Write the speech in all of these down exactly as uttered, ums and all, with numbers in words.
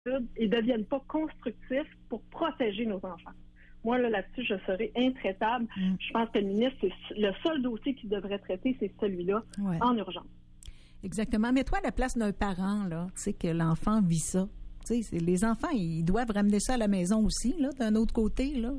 et ne deviennent pas constructifs pour protéger nos enfants. Moi, là, là-dessus, je serais intraitable. Mm. Je pense que le ministre, c'est le seul dossier qu'il devrait traiter, c'est celui-là, ouais. en urgence. Exactement. Mets-toi à la place d'un parent, là, tu sais, que l'enfant vit ça. Tu sais, les enfants, ils doivent ramener ça à la maison aussi, là, d'un autre côté, là.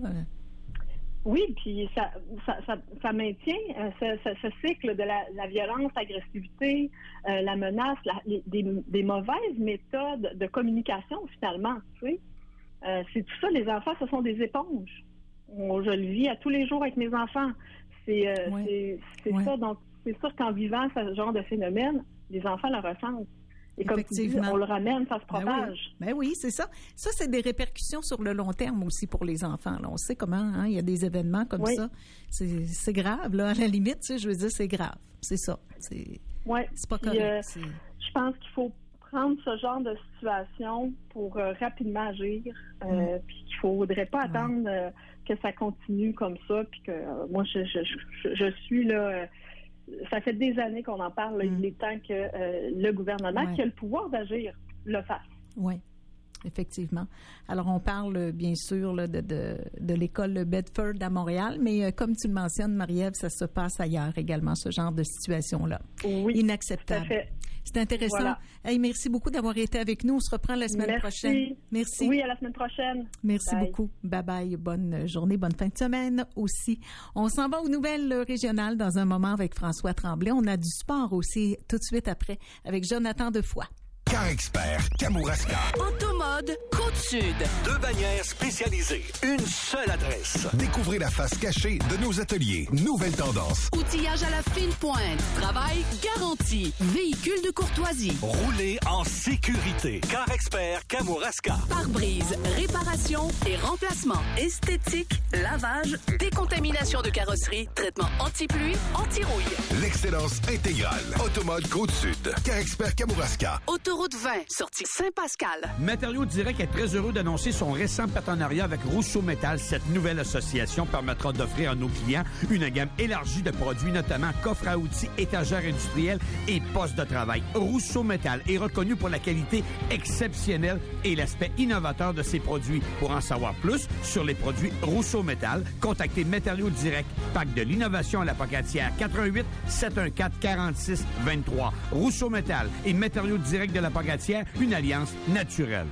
Oui, puis ça, ça, ça, ça maintient euh, ce, ce, ce cycle de la, la violence, l'agressivité, euh, la menace, la, les, des, des mauvaises méthodes de communication, finalement, tu sais. Euh, c'est tout ça, les enfants, ce sont des éponges. On, je le vis à tous les jours avec mes enfants. C'est, euh, oui. c'est, c'est oui. ça, donc c'est sûr qu'en vivant ce genre de phénomène, les enfants le ressentent. Et comme tu dis, on le ramène, ça se propage. Ben oui, ben oui, c'est ça. Ça, c'est des répercussions sur le long terme aussi pour les enfants. Là. On sait comment, hein, il y a des événements comme oui. ça. C'est, c'est grave, là, à la limite, tu sais, je veux dire, c'est grave. C'est ça. C'est, ouais. c'est pas correct. Euh, c'est... Je pense qu'il faut prendre ce genre de situation pour euh, rapidement agir. Euh, mm. Puis qu'il faudrait pas ouais. attendre euh, que ça continue comme ça. Puis que euh, moi, je, je, je, je suis là... Euh, ça fait des années qu'on en parle. Là, mm. Il est temps que euh, le gouvernement, ouais. qui a le pouvoir d'agir, le fasse. Oui, effectivement. Alors, on parle bien sûr là, de, de, de l'école Bedford à Montréal, mais euh, comme tu le mentionnes, Marie-Ève, ça se passe ailleurs également, ce genre de situation-là. Oui, inacceptable. tout à fait. C'est intéressant. Voilà. Hey, merci beaucoup d'avoir été avec nous. On se reprend la semaine merci. prochaine. Merci. Oui, à la semaine prochaine. Merci bye. beaucoup. Bye bye. Bonne journée, bonne fin de semaine aussi. On s'en va aux nouvelles régionales dans un moment avec François Tremblay. On a du sport aussi tout de suite après avec Jonathan Defoy. Car Expert, Kamouraska. Automode Côte-Sud. Deux bannières spécialisées. Une seule adresse. Découvrez la face cachée de nos ateliers. Nouvelle tendance. Outillage à la fine pointe. Travail garanti. Véhicule de courtoisie. Roulez en sécurité. Car Expert, Kamouraska. Pare-brise, réparation et remplacement. Esthétique, lavage, décontamination de carrosserie, traitement anti-pluie, anti-rouille. L'excellence intégrale. Automode Côte-Sud. Car Expert, Kamouraska. Autoroute vingt, sortie Saint-Pascal. Matériaux Direct est très heureux d'annoncer son récent partenariat avec Rousseau Métal. Cette nouvelle association permettra d'offrir à nos clients une gamme élargie de produits, notamment coffres à outils, étagères industrielles et postes de travail. Rousseau Métal est reconnu pour la qualité exceptionnelle et l'aspect innovateur de ses produits. Pour en savoir plus sur les produits Rousseau Métal, contactez Matériaux Direct, Parc de l'innovation à la Pocatière, quatre un huit, sept un quatre, quarante-six vingt-trois. Rousseau Métal et Matériaux Direct de la Pocatière, une alliance naturelle.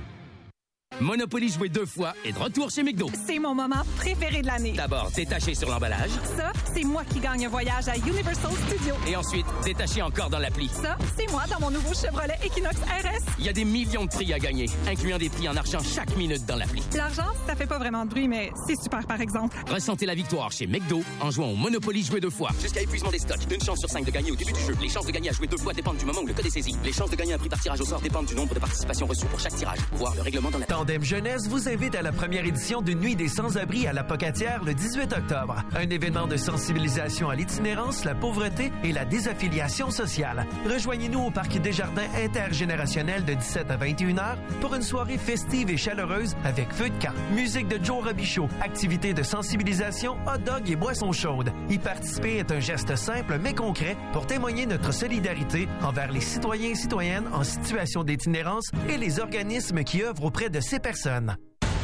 Monopoly joué deux fois est de retour chez McDo. C'est mon moment préféré de l'année. D'abord, détaché sur l'emballage. Ça, c'est moi qui gagne un voyage à Universal Studios. Et ensuite, détaché encore dans l'appli. Ça, c'est moi dans mon nouveau Chevrolet Equinox R S. Il y a des millions de prix à gagner, incluant des prix en argent chaque minute dans l'appli. L'argent, ça fait pas vraiment de bruit, mais c'est super par exemple. Ressentez la victoire chez McDo en jouant au Monopoly joué deux fois. Jusqu'à épuisement des stocks. Une chance sur cinq de gagner au début du jeu. Les chances de gagner à jouer deux fois dépendent du moment où le code est saisi. Les chances de gagner un prix par tirage au sort dépendent du nombre de participations reçues pour chaque tirage. Voir le règlement dans la... Tandem Jeunesse vous invite à la première édition d'une nuit des sans-abri à la Pocatière le dix-huit octobre. Un événement de sensibilisation à l'itinérance, la pauvreté et la désaffiliation sociale. Rejoignez-nous au Parc Desjardins intergénérationnel de dix-sept à vingt et une heures pour une soirée festive et chaleureuse avec feu de camp, musique de Joe Robichaud, activités de sensibilisation, hot dog et boissons chaudes. Y participer est un geste simple mais concret pour témoigner notre solidarité envers les citoyens et citoyennes en situation d'itinérance et les organismes qui œuvrent auprès de ces personnes.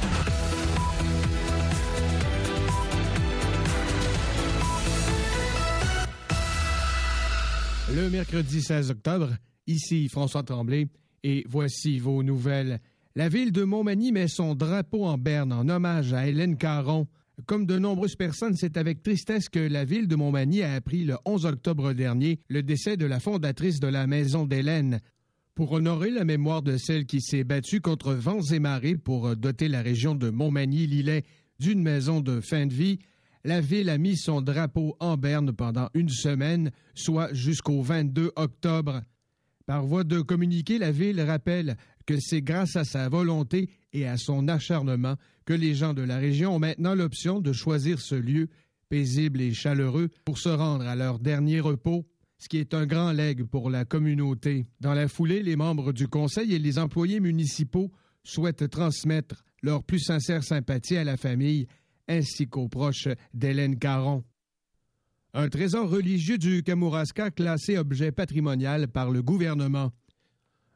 Le mercredi seize octobre, ici François Tremblay, et voici vos nouvelles. La ville de Montmagny met son drapeau en berne en hommage à Hélène Caron. Comme de nombreuses personnes, c'est avec tristesse que la ville de Montmagny a appris le onze octobre dernier le décès de la fondatrice de la Maison d'Hélène. Pour honorer la mémoire de celle qui s'est battue contre vents et marées pour doter la région de Montmagny-Lillet d'une maison de fin de vie, la ville a mis son drapeau en berne pendant une semaine, soit jusqu'au vingt-deux octobre. Par voie de communiqué, la ville rappelle que c'est grâce à sa volonté et à son acharnement que les gens de la région ont maintenant l'option de choisir ce lieu paisible et chaleureux pour se rendre à leur dernier repos, ce qui est un grand legs pour la communauté. Dans la foulée, les membres du conseil et les employés municipaux souhaitent transmettre leur plus sincère sympathie à la famille ainsi qu'aux proches d'Hélène Caron. Un trésor religieux du Kamouraska classé objet patrimonial par le gouvernement.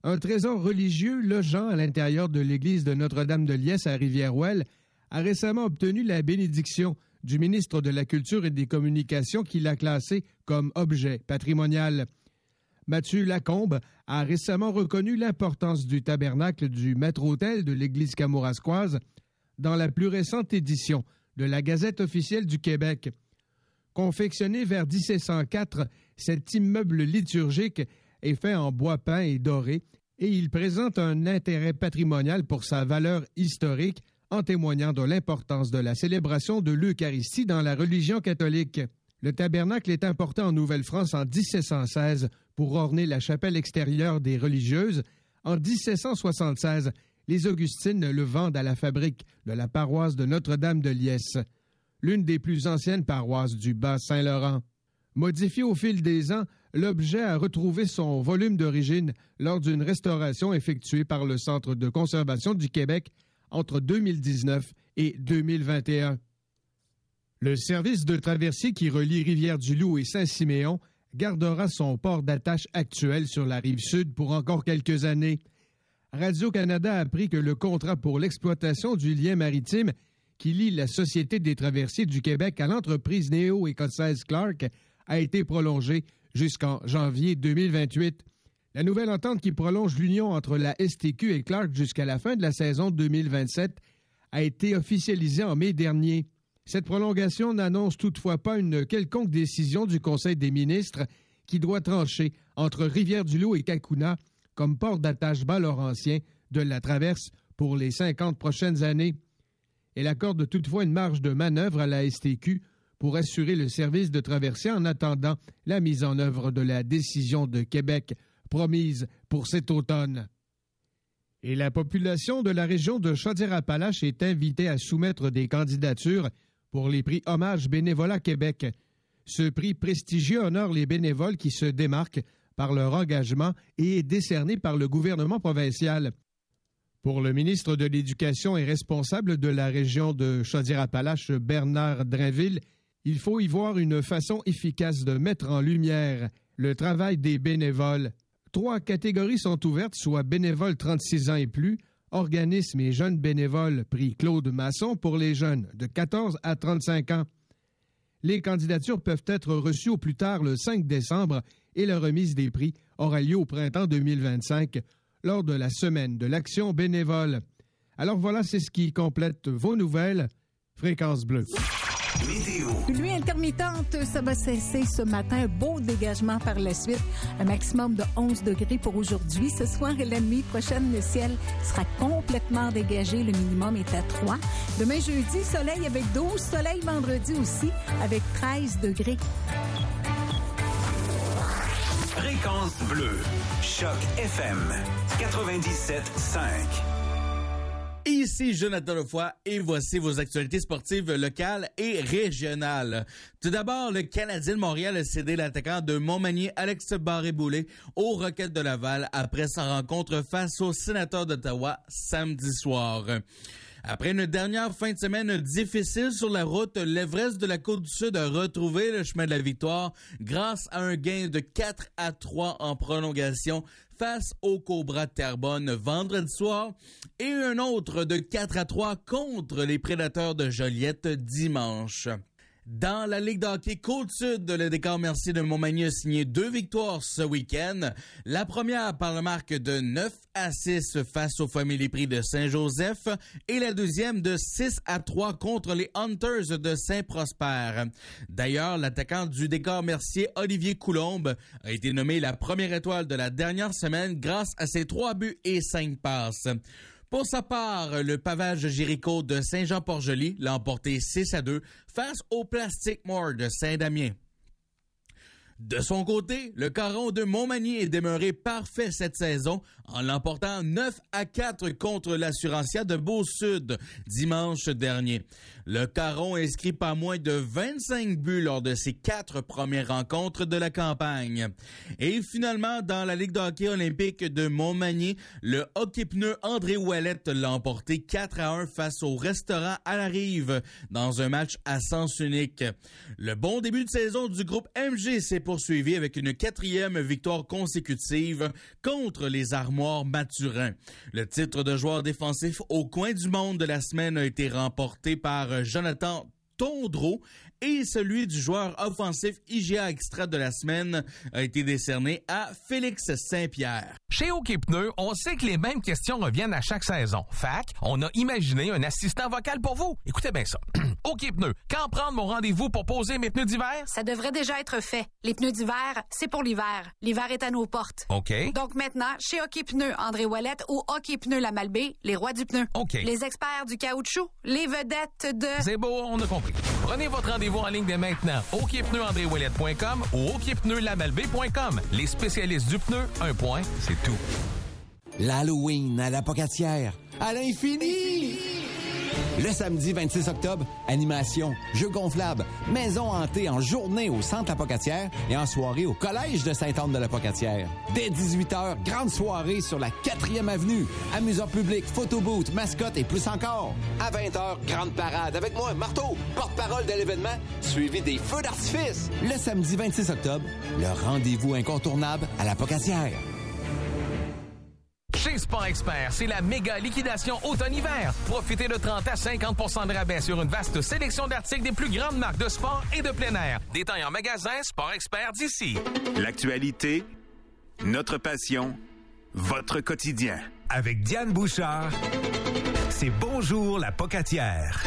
Un trésor religieux logeant à l'intérieur de l'église de Notre-Dame-de-Liesse à Rivière-Ouelle a récemment obtenu la bénédiction du ministre de la Culture et des Communications qui l'a classé comme objet patrimonial. Mathieu Lacombe a récemment reconnu l'importance du tabernacle du maître-autel de l'église kamouraskoise dans la plus récente édition de la Gazette officielle du Québec. Confectionné vers dix-sept cent quatre, cet immeuble liturgique est fait en bois peint et doré et il présente un intérêt patrimonial pour sa valeur historique en témoignant de l'importance de la célébration de l'Eucharistie dans la religion catholique. Le tabernacle est importé en Nouvelle-France en dix-sept cent seize pour orner la chapelle extérieure des religieuses. En dix-sept cent soixante-seize, les Augustines le vendent à la fabrique de la paroisse de Notre-Dame-de-Liesse, l'une des plus anciennes paroisses du Bas-Saint-Laurent. Modifié au fil des ans, l'objet a retrouvé son volume d'origine lors d'une restauration effectuée par le Centre de conservation du Québec entre deux mille dix-neuf et deux mille vingt et un. Le service de traversier qui relie Rivière-du-Loup et Saint-Siméon gardera son port d'attache actuel sur la rive sud pour encore quelques années. Radio-Canada a appris que le contrat pour l'exploitation du lien maritime qui lie la Société des traversiers du Québec à l'entreprise néo-écossaise Clark a été prolongé jusqu'en janvier deux mille vingt-huit. La nouvelle entente qui prolonge l'union entre la S T Q et Clark jusqu'à la fin de la saison deux mille vingt-sept a été officialisée en mai dernier. Cette prolongation n'annonce toutefois pas une quelconque décision du Conseil des ministres qui doit trancher entre Rivière-du-Loup et Cacouna comme port d'attache bas-laurentien de la traverse pour les cinquante prochaines années. Elle accorde toutefois une marge de manœuvre à la S T Q pour assurer le service de traversée en attendant la mise en œuvre de la décision de Québec promise pour cet automne. Et la population de la région de Chaudière-Appalaches est invitée à soumettre des candidatures pour les prix Hommage Bénévolat Québec. Ce prix prestigieux honore les bénévoles qui se démarquent par leur engagement et est décerné par le gouvernement provincial. Pour le ministre de l'Éducation et responsable de la région de Chaudière-Appalaches, Bernard Drainville, il faut y voir une façon efficace de mettre en lumière le travail des bénévoles. Trois catégories sont ouvertes, soit bénévoles trente-six ans et plus, organismes et jeunes bénévoles, prix Claude Masson pour les jeunes de quatorze à trente-cinq ans. Les candidatures peuvent être reçues au plus tard le cinq décembre et la remise des prix aura lieu au printemps deux mille vingt-cinq lors de la semaine de l'action bénévole. Alors voilà, c'est ce qui complète vos nouvelles. Fréquence bleue. Météo. Pluie intermittente, ça va cesser ce matin. Beau dégagement par la suite. Un maximum de onze degrés pour aujourd'hui. Ce soir et la nuit prochaine, le ciel sera complètement dégagé. Le minimum est à trois. Demain jeudi, soleil avec douze. Soleil vendredi aussi avec treize degrés. Fréquence bleue. Choc F M quatre-vingt-dix-sept cinq. Ici Jonathan Lefoy et voici vos actualités sportives locales et régionales. Tout d'abord, le Canadien de Montréal a cédé l'attaquant de Montmagny, Alex Barré-Boulet, aux Rockets de Laval après sa rencontre face aux Sénateurs d'Ottawa samedi soir. Après une dernière fin de semaine difficile sur la route, l'Everest de la Côte-du-Sud a retrouvé le chemin de la victoire grâce à un gain de quatre à trois en prolongation face au Cobra de Terrebonne vendredi soir et un autre de quatre à trois contre les Prédateurs de Joliette dimanche. Dans la Ligue de hockey Côte-Sud, le Décor Mercier de Montmagny a signé deux victoires ce week-end. La première par la marque de neuf à six face aux Family Prix de Saint-Joseph et la deuxième de six à trois contre les Hunters de Saint-Prosper. D'ailleurs, l'attaquant du Décor Mercier, Olivier Coulombe, a été nommé la première étoile de la dernière semaine grâce à ses trois buts et cinq passes. Pour sa part, le Pavage Jéricho de Saint-Jean-Port-Joli l'a emporté six à deux face au Plastic More de Saint-Damien. De son côté, le Caron de Montmagny est demeuré parfait cette saison en l'emportant neuf à quatre contre l'Assurancia de Beau-Sud dimanche dernier. Le Caron inscrit pas moins de vingt-cinq buts lors de ses quatre premières rencontres de la campagne. Et finalement, dans la Ligue de hockey olympique de Montmagny, le hockey-pneu André Ouellette l'a emporté quatre à un face au restaurant à la Rive dans un match à sens unique. Le bon début de saison du groupe M G s'est poursuivi avec une quatrième victoire consécutive contre les Armoires Mathurin. Le titre de joueur défensif au coin du monde de la semaine a été remporté par Jonathan Tondreau et celui du joueur offensif I G A Extra de la semaine a été décerné à Félix Saint-Pierre. Chez OK Pneus, on sait que les mêmes questions reviennent à chaque saison. Fac, on a imaginé un assistant vocal pour vous. Écoutez bien ça. OK Pneus, quand prendre mon rendez-vous pour poser mes pneus d'hiver? Ça devrait déjà être fait. Les pneus d'hiver, c'est pour l'hiver. L'hiver est à nos portes. OK. Donc maintenant, chez OK Pneus André Ouellette ou OK Pneus La Malbaie, les rois du pneu. OK. Les experts du caoutchouc, les vedettes de... C'est beau, on a compris. Prenez votre rendez-vous en ligne dès maintenant. OK Pneus André Ouellette point com ou OK Pneus La Malbaie point com. Les spécialistes du pneu, un point, c'est tout. L'Halloween à la Pocatière, à l'infini! Le samedi vingt-six octobre, animation, jeux gonflables, maison hantée en journée au Centre La Pocatière et en soirée au Collège de Sainte-Anne de la Pocatière. Dès dix-huit heures, grande soirée sur la quatrième avenue. Amuseur public, photobooth, mascotte et plus encore. À vingt heures, grande parade avec moi, Marteau, porte-parole de l'événement, suivi des feux d'artifice. Le samedi vingt-six octobre, le rendez-vous incontournable à la Pocatière. Chez Sport Expert, c'est la méga liquidation automne-hiver. Profitez de trente à cinquante pour cent de rabais sur une vaste sélection d'articles des plus grandes marques de sport et de plein air. Détail en magasin Sport Expert d'ici. L'actualité, notre passion, votre quotidien. Avec Diane Bouchard, c'est Bonjour la Pocatière.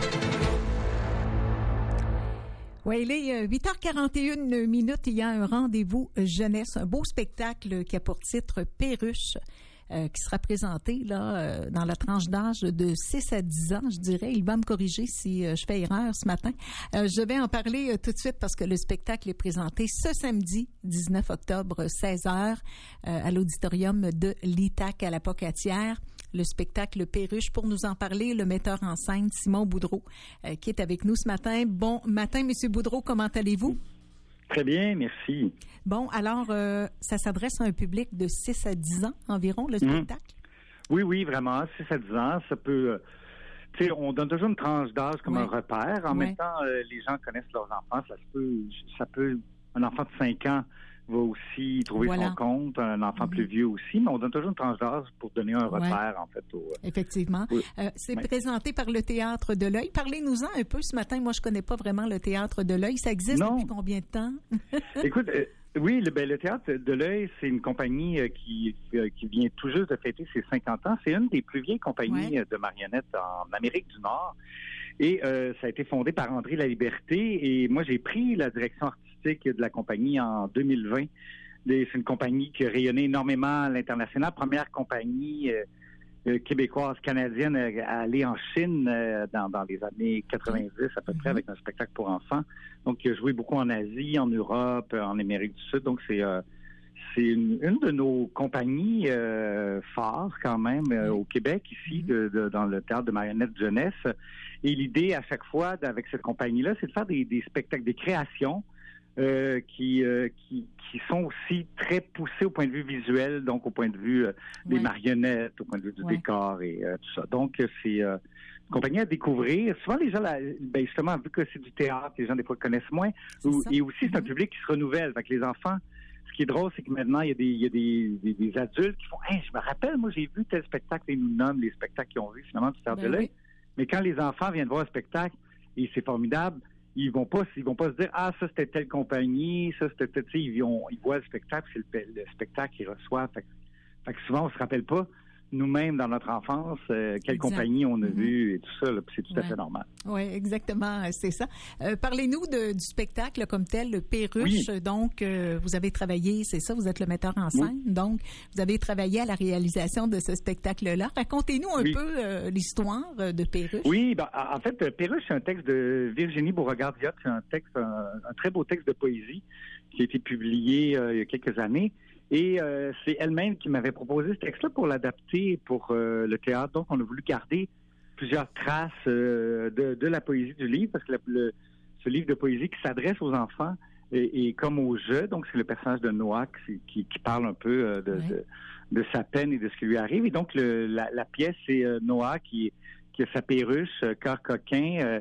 Oui, il est huit heures quarante et une minutes. Il y a un rendez-vous jeunesse, un beau spectacle qui a pour titre Perruche. Euh, qui sera présenté là euh, dans la tranche d'âge de six à dix ans, je dirais. Il va me corriger si euh, je fais erreur ce matin. Euh, je vais en parler euh, tout de suite parce que le spectacle est présenté ce samedi dix-neuf octobre, seize heures, euh, à l'auditorium de l'I T A C à la Pocatière. Le spectacle Perruche. Pour nous en parler, le metteur en scène Simon Boudreau, euh, qui est avec nous ce matin. Bon matin, Monsieur Boudreau, comment allez-vous? Très bien, merci. Bon, alors, euh, ça s'adresse à un public de six à dix ans environ, le spectacle? Mmh. Oui, oui, vraiment, six à dix ans. Ça peut... Euh, tu sais, on donne toujours une tranche d'âge comme ouais. un repère. En ouais. même temps, euh, les gens connaissent leurs enfants. Ça peut... Ça peut un enfant de cinq ans va aussi trouver voilà. son compte, un enfant mmh. plus vieux aussi, mais on donne toujours une tranche d'âge pour donner un repère, ouais. en fait. Au, Effectivement. Oui. Euh, c'est ouais. présenté par le Théâtre de l'Œil. Parlez-nous-en un peu ce matin. Moi, je connais pas vraiment le Théâtre de l'Œil. Ça existe non. depuis combien de temps? Écoute, euh, oui, le, ben, le Théâtre de l'Œil, c'est une compagnie euh, qui, euh, qui vient tout juste de fêter ses cinquante ans. C'est une des plus vieilles compagnies ouais. de marionnettes en Amérique du Nord. Et euh, ça a été fondé par André Laliberté. Et moi, j'ai pris la direction artistique de la compagnie en deux mille vingt. C'est une compagnie qui a rayonné énormément à l'international. Première compagnie euh, euh, québécoise, canadienne à aller en Chine euh, dans, dans les années quatre-vingt-dix à peu près, avec un spectacle pour enfants. Donc, il a joué beaucoup en Asie, en Europe, en Amérique du Sud. Donc, c'est... Euh, C'est une, une de nos compagnies euh, phares quand même euh, au Québec, ici, de, de, dans le théâtre de marionnettes jeunesse. Et l'idée à chaque fois avec cette compagnie-là, c'est de faire des, des spectacles, des créations euh, qui, euh, qui qui sont aussi très poussées au point de vue visuel, donc au point de vue euh, des ouais. marionnettes, au point de vue du ouais. décor et euh, tout ça. Donc c'est euh, une compagnie à découvrir. Souvent les gens, la, ben justement, vu que c'est du théâtre, les gens des fois connaissent moins. Ou, et aussi c'est mm-hmm. un public qui se renouvelle. Fait que les enfants. Ce qui est drôle, c'est que maintenant, il y a des, il y a des, des, des adultes qui font hey, « je me rappelle, moi, j'ai vu tel spectacle. » Ils nous nomment les spectacles qu'ils ont vus, finalement, du Théâtre ben de l'Œil. Oui. Mais quand les enfants viennent voir un spectacle, et c'est formidable, ils vont pas ils vont pas se dire « Ah, ça, c'était telle compagnie, ça, c'était telle... » Ils, ils voient le spectacle, c'est le, le spectacle qu'ils reçoivent. Fait, fait que souvent, on se rappelle pas nous-mêmes dans notre enfance, euh, quelle exact. compagnie on a mm-hmm. vu et tout ça, là, c'est tout ouais. à fait normal. Oui, exactement, c'est ça. Euh, parlez-nous de, du spectacle comme tel, le Perruche. Oui. Donc, euh, vous avez travaillé, c'est ça, vous êtes le metteur en scène, oui. donc vous avez travaillé à la réalisation de ce spectacle-là. Racontez-nous un oui. peu euh, l'histoire de Perruche. Oui, ben, en fait, Perruche, c'est un texte de Virginie Beauregard-Diot, c'est un texte, un, un très beau texte de poésie qui a été publié euh, il y a quelques années. Et euh, c'est elle-même qui m'avait proposé ce texte-là pour l'adapter pour euh, le théâtre. Donc, on a voulu garder plusieurs traces euh, de, de la poésie du livre, parce que le, le, ce livre de poésie qui s'adresse aux enfants et, et comme aux jeux. Donc, c'est le personnage de Noah qui, qui, qui parle un peu euh, de, ouais. de, de sa peine et de ce qui lui arrive. Et donc, le, la, la pièce, c'est euh, Noah qui, qui a sa perruche, euh, cœur coquin, euh,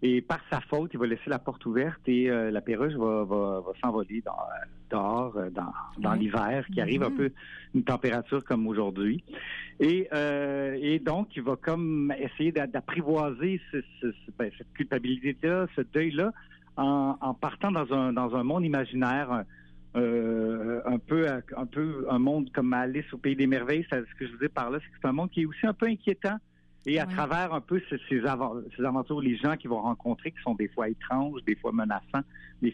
Et par sa faute, il va laisser la porte ouverte et euh, la perruche va, va, va s'envoler dans, dehors, dans, dans ouais. l'hiver, qui arrive mm-hmm. un peu une température comme aujourd'hui. Et, euh, et donc, il va comme essayer d'apprivoiser ce, ce, ce, ben, cette culpabilité-là, ce deuil-là, en, en partant dans un, dans un monde imaginaire, euh, un peu un peu un monde comme Alice au Pays des Merveilles. Ça, ce que je vous dis par là, c'est que c'est un monde qui est aussi un peu inquiétant. Et à ouais. travers un peu ces, ces, av- ces aventures, les gens qu'ils vont rencontrer, qui sont des fois étranges, des fois menaçants, des